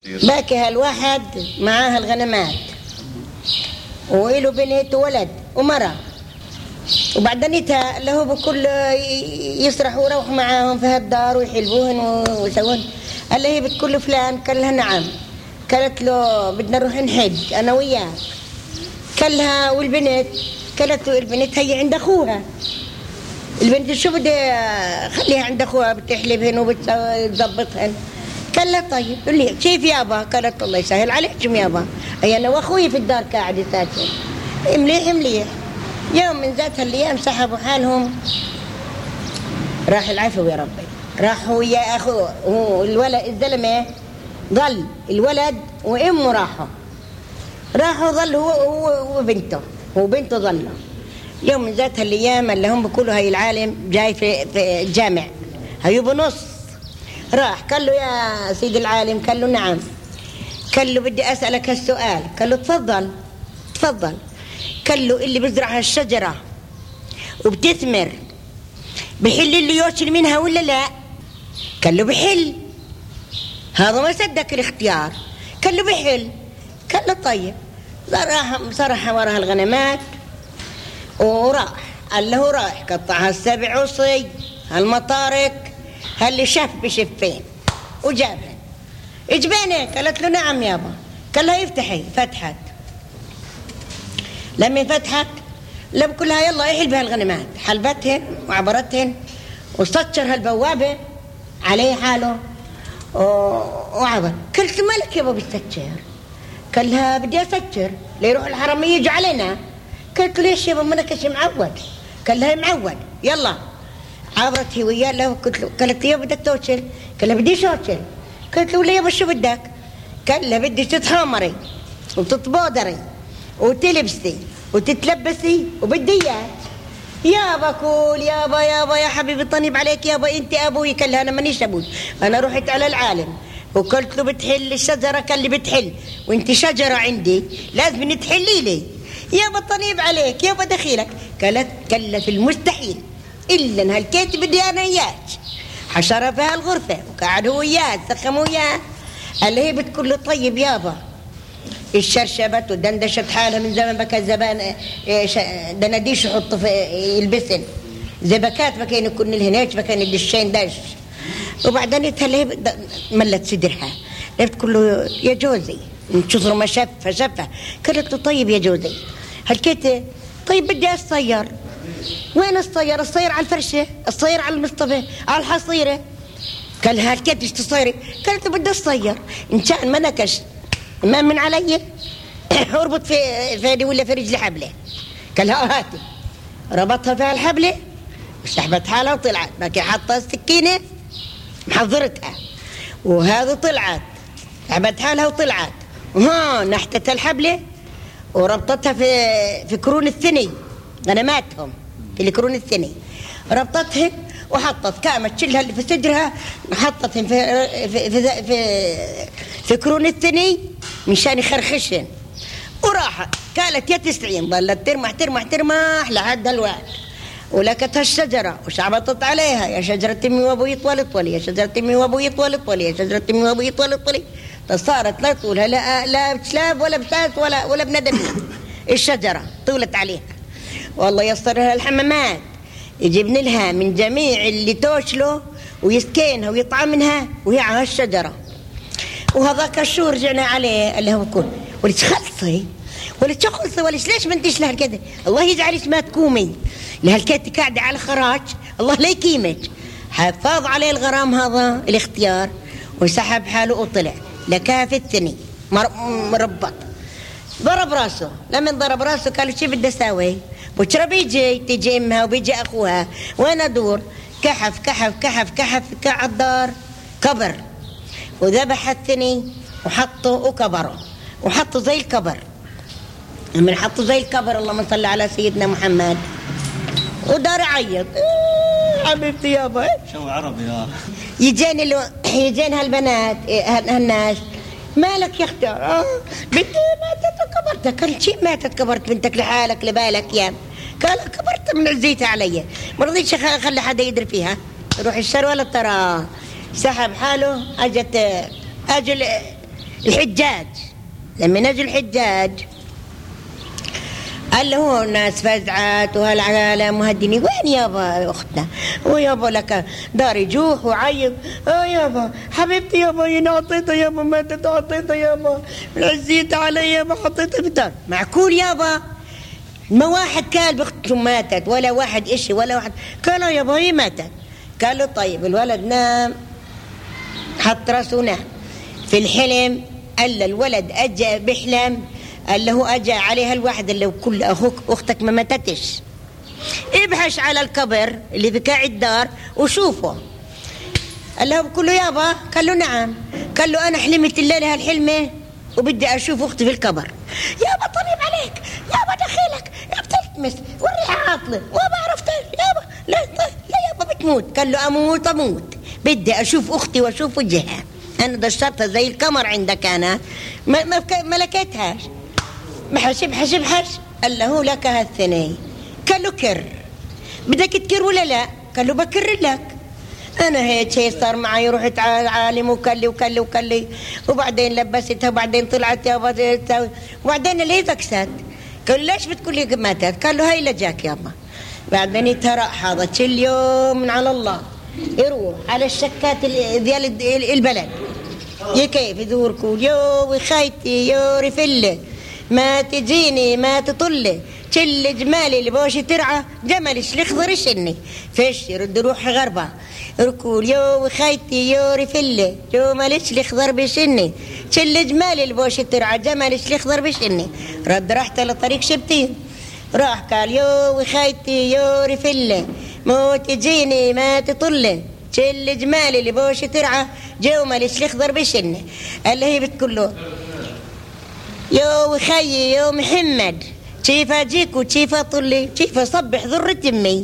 باكي هالواحد معاه الغنمات وإله بنت وولد ومرأة، وبعدنيتها اللي هو بكل يسرحوا ويروحوا معاهم في هالدار ويحلبوهن ويسوون. قال لها هي بتقول فلان، قال لها نعم. قالت له بدنا نروح نحج أنا وياك. قال لها والبنت؟ قالت له البنت هي عند أخوها. البنت شو بدي خليها عند أخوها بتحلبهن وبتظبطهن. قال لها طيب. قال لي كيف يابا؟ قالت الله يسهل عليكم يابا، أي أنا وأخوي في الدار قاعد ساكن. مليح مليح. يوم من ذات الأيام سحبوا حالهم، راح العفو يا ربي، راحوا يا أخوه والولد الزلمة ظل الولد وأمه راحوا ظل هو وبنته، وبنته ظلوا. يوم من ذات الأيام اللي هم بيقولوا هاي العالم جاي في الجامع هيو بنص، راح قال له يا سيد العالم، قال له نعم. قال له بدي أسألك هالسؤال. قال له تفضل. قال له اللي بزرع هالشجرة وبتثمر بحل اللي يوكل منها ولا لا؟ قال له بحل. هذا ما صدق الاختيار. قال له بحل. قال له طيب. صرح وراها الغنمات وراح. قال له راح قطعها 7 عصي هالمطارق هاللي شف بشفين وجابها. اجبيني؟ قالت له نعم يابا. قال لها افتحي. فتحت. لما فتحت لم كلها يلا يحل بها الغنمات، حلبتهن وعبرتهن وسطر هالبوابة عليه حاله وعبر. قلت مالك يابا بتسكر؟ قال لها بدي أسكر ليروح الحرم يجوا علينا. قلت له ليش يابا منكش معود؟ قال لها معود. يلا عبرت هي وياه له. قالت له يابا بدك توكل؟ قال لها بديش اوكل. قالت له يابا شو بدك؟ قال لها بدي تتحمري وتتبودري وتلبسي وتتلبسي وبدي اياك. يابا كول يابا يا حبيبي طنيب عليك يابا انت ابوي. قال لها انا مانيش ابوي، انا رحت على العالم وقلت له بتحل الشجره، قال لي بتحل وانت شجره عندي لازم تحلي لي. يابا طنيب عليك يابا دخيلك. قالت كلا في المستحيل الا ان هالكيت بدي انا اياك. حشرها في هالغرفه وقعد هو وياه سخموا وياه. قال هي بتقول له طيب يابا. الشرشبت ودندشت حالها من زمان بكى زبان دنديش يحط في يلبسن زبكات بكين يكون الهناج بكين الدشين دش. وبعدين يتهلي ملت صدرها بتقول له يا جوزي من كثر ما شفه. قالت له طيب يا جوزي هالكيت طيب بدي أصير. وين الصير؟ الصير على الفرشة، الصير على المصطبة، على الحصيرة. قال لها هالكيت ايش تصيري؟ قالت له بدي أصير إن كان ما نكش ما من علي اربط في يدي ولا في رجلي حبله. قال لها هاتي. ربطها في الحبله وسحبت حالها وطلعت. باكي حطها السكينه محضرتها وهذه طلعت سحبت حالها وطلعت. نحتت الحبله وربطتها في كرون الثني غنماتهم في الكرون الثني. ربطتها وحطت كامت شلها اللي في صدرها حطتهم في كرون الثني مشان يخرخشن. وراحت قالت يا 90. ظلت ترمح لحد الوقت ولكتها الشجرة وشعبطت عليها يا شجرة أمي وأبوي طولي، يا شجرة أمي وأبوي طولي، يا شجرة أمي وأبوي طولي. فصارت لا طولها لا بشلاب ولا بساس ولا بندم. الشجرة طولت عليها. والله يصرها الحمامات يجيبن لها من جميع اللي توشله ويسكنها ويطعم منها وهي على الشجرة. وهذاك الشو رجعنا عليه اللي هو كل ولا تخلصي ولا تخلصي ولا ليش ما انتش لها كذا. الله يجعلك ما تقومي لهالكيت قاعدة على خراج الله لا يكيمك. حفاظ عليه الغرام هذا الاختيار وسحب حاله وطلع لكها في الثني مربط. ضرب راسه. لما ضرب راسه قالوا شو بدي اسوي؟ بكره تيجي امها وبيجي اخوها وين ادور؟ كحف كعالدار كبر وذبح الثني وحطه وكبره وحطه زي الكبر. من حطه زي الكبر اللهم صل على سيدنا محمد ودار يعيط حبيبتي يابا شو عربي يجين هالبنات هالناس مالك يا اختي؟ بنتي ماتت وكبرتها. قال شيء ماتت كبرت بنتك لحالك لبالك يا؟ قال كبرت من عزيتها علي ما رضيتش اخلي حدا يدري فيها. روح الشر ولا ترى سحب حاله. اجت اجل الحجاج لما نجوا الحجاج قال له الناس فزعت وهالعالم وهالدنيا، وين يابا أختنا؟ ويابا لك دار يجوح وعيب. يابا حبيبتي يابا أنا عطيتها يابا، ماتت عطيتها يابا، عزيت علي يابا حطيتها بالدار. معقول يابا؟ ما واحد قال بأخته ماتت ولا واحد إشي ولا واحد قال يابا هي ماتت. قال له طيب. الولد نام، حط راسه نام في الحلم. قال له الولد أجا بحلم، قال له أجا عليها الواحد اللي كل أخوك أختك ما ماتتش، ابحث على القبر اللي بكاع الدار وشوفه. قال له بقول له يابا؟ قال له نعم. قال له أنا حلمت الليلة هالحلمة وبدي أشوف أختي في القبر. يابا طيب عليك يابا، دخيلك يابا تلتمس والريحة عاطلة وما عرفت يابا. لا يابا بتموت. قال له أموت بدي أشوف أختي وأشوف وجهها، أنا دشرتها زي القمر عندك، أنا ما لقيتهاش. بحش قال له لك هالثني. قال له كر، بدك تكر ولا لا؟ قال له بكر لك. أنا هيك شيء صار معي، رحت على العالم وكلي وبعدين لبستها وبعدين طلعت يابا وبعدين اللي ذكست. قال له ليش بتقول لي ماتت؟ قال له هاي لجاك يابا. بعدين يترقح هذا كل يوم من على الله، يروح على الشكات ديال البلد كيف يدور كل يوم خيتي يا رفله ما تجيني ما تطلي كل جمالي اللي بوش ترعى جملش الاخضر الشني فيش يرد روح غربة ركول يو خيتي يو رفله جملش الاخضر بشني كل جمالي اللي بوش ترعى جملش الاخضر بشني. رد رحت لطريق شبتين، راح قال يو خيتي يو رفله ما تجيني ما تطلي كل جمالي اللي بوش ترعى جملش الاخضر بشني. اللي هي بتقول له يو خيي يو محمد كيف اجيك وكيف اطلي كيف اصبح ذر تمي.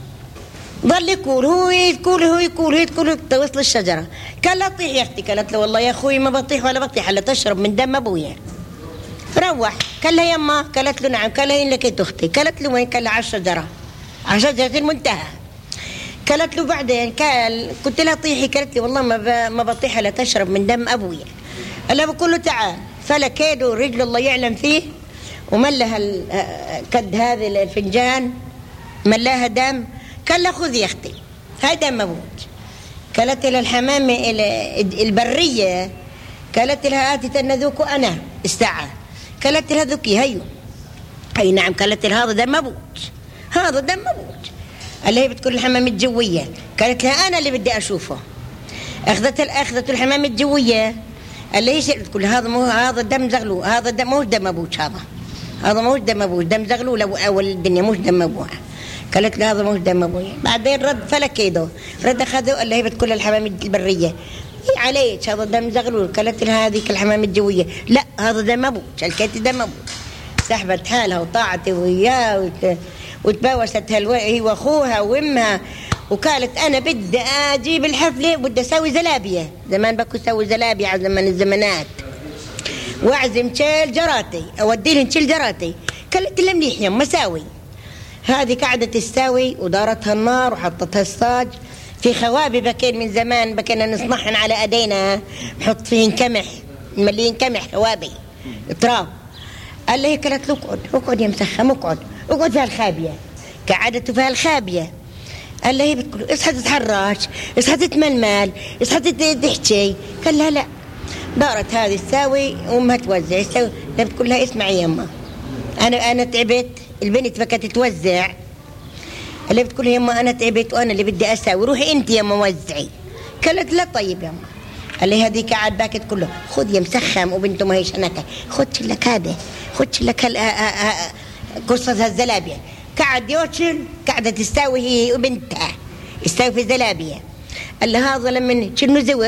ظل يقول هو يقول توصل الشجره. قال لا طيح يا اختي. قالت له والله يا اخوي ما بطيح ولا بطيح الا تشرب من دم ابويا. روح. قال لها يما. قالت له نعم. قال لها إن لقيت اختي. قالت له وين؟ قال لها على الشجره، على شجره المنتهى. قالت له بعدين قال كنت لها طيحي. قالت لي والله ما بطيح الا تشرب من دم ابويا. قال لها بقول له تعال. فلك يده رجل الله يعلم فيه وملها كد هذه الفنجان ملاها دم. قال له خذ يا اختي هاي دم ابوك. قالت لها الحمام البريه قالت لها اتي تنذوك انا الساعه. قالت لها ذوكي هيو. اي نعم. قالت لها هذا دم ابوك، هذا دم ابوك. اللي هي بتقول الحمام الجويه. قالت لها انا اللي بدي اشوفه. اخذت الحمام الجويه اللي هي تقول هذا دم زغلول، هذا دم مو دم ابوك، هذا مو دم ابوك، دم زغلول اول الدنيا مو دم ابوها. قالت له هذا مو دم ابويا. بعدين رد فلك يده رد اخذه اللي هي بتقول الحمام البريه هي عليك هذا دم زغلول. قالت لها هذيك الحمام الجويه لا هذا دم ابوك. شلكتي دم ابوك. سحبت حالها وطاعت وياه وتباوست هي واخوها وامها وقالت انا بدي اجيب الحفله بدي اسوي زلابيه. زمان بكو اسوي زلابيه على زمن الزمانات واعزم تشيل جراتي اودي لهم تشيل جراتي. قالت لها منيح يا مساوي. هذه قاعده تساوي ودارتها النار وحطتها الصاج في خوابي بكين من زمان بكينا نصنعهن على ايدينا نحط فيهن قمح نمليهن قمح خوابي تراب. قال لي قالت له اقعد يا مسخم اقعد في الخابيه. قعدته في الخابيه. قال لها هي بتقول اصحى تتحرش اصحى تتململ اصحى تحكي. قال لها لا. دارت هذه تساوي وامها توزع تساوي. بتقول لها اسمعي يما انا تعبت. البنت بكت تتوزع. اللي بتقول يما انا تعبت وانا اللي بدي اساوي روحي انت يما وزعي. قالت لا طيب يما. قال لي هذيك قاعد باكت كله خذ يا مسخم وبنته ما هيش هناك خذ لك هذا خذ لك قصة الزلابيه. قعد يوتشل قاعدة تستاوي هي وبنتها يستاوي في الزلابية. قال له هذا لما شنو زور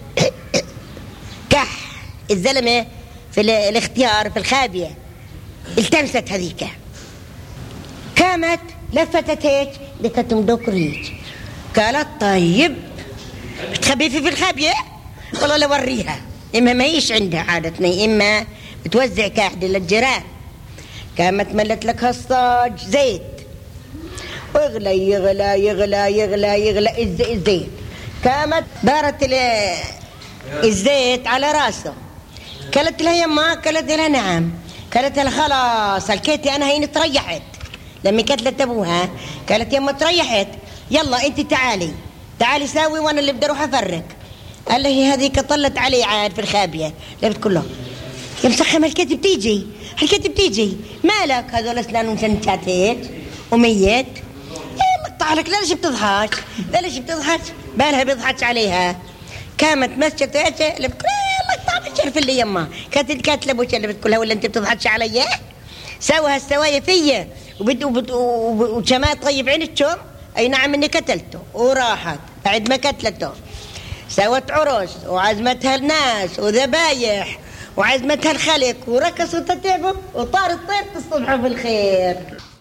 كح الزلمة في الاختيار في الخابية التمست هذيك قامت لفتت هيك لقيتهم دوكر هيك. قالت طيب بتخبيفي في الخابية والله لو وريها. إما ما هيش عندها عادتنا إما بتوزع كاحدة للجيران. قامت ملت لك هالصاج زيت ويغلى يغلى الزيت. قامت دارت الزيت على راسه قالت لها يما، قالت لها نعم، قالت لها خلاص الكيتي انا هيني تريحت. لما كتلت ابوها قالت يما تريحت، يلا انت تعالي ساوي وانا اللي بدي اروح افرق. قال لها هذيك طلت علي عاد في الخابيه، لبت كله يا مسخم الكيتي بتيجي مالك؟ هذول اسنان مشنشات هيك وميت. يلا طالك ليش بتضحك؟ بالها بيضحك عليها. قامت مسكت لبت يلا طالع شرف اللي يما كانت لابوك اللي بتقولها ولا انت بتضحكش علي؟ سوى هالسوايا فيا وشمات طيب عينتهم. اي نعم اني قتلته وراحت بعد ما قتلته سوت عرس وعزمتها الناس وذبايح وعزمتها الخلق ورقصوا تتعبوا وطار الطير الصبح بالخير.